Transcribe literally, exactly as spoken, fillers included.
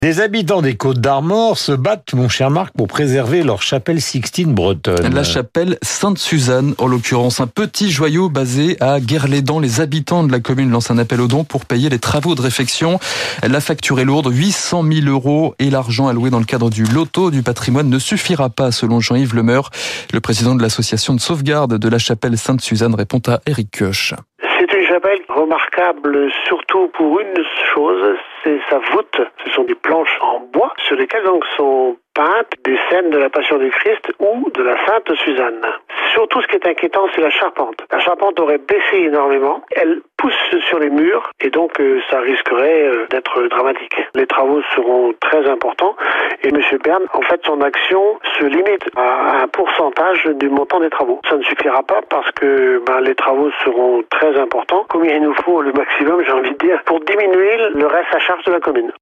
Des habitants des Côtes-d'Armor se battent, mon cher Marc, pour préserver leur chapelle Sixtine bretonne. La chapelle Sainte-Suzanne, en l'occurrence, un petit joyau basé à Guerlédan. Les habitants de la commune lancent un appel aux dons pour payer les travaux de réfection. La facture est lourde, huit cent mille euros, et l'argent alloué dans le cadre du loto du patrimoine ne suffira pas, selon Jean-Yves Lemeur. Le président de l'association de sauvegarde de la chapelle Sainte-Suzanne répond à Eric Koch. C'est une chapelle remarquable surtout pour une chose, c'est sa voûte. Ce sont des planches en bois sur lesquelles donc sont peintes des scènes de la Passion du Christ ou de la Sainte Suzanne. Surtout, ce qui est inquiétant, c'est la charpente. La charpente aurait baissé énormément. Elle pousse sur les murs et donc euh, ça risquerait euh, d'être dramatique. Les travaux seront très importants et M. Bern, en fait, son action se limite à un pourcentage du montant des travaux. Ça ne suffira pas parce que ben, les travaux seront très importants. Combien il nous faut le maximum, j'ai envie de dire, pour diminuer le reste à charge de la commune.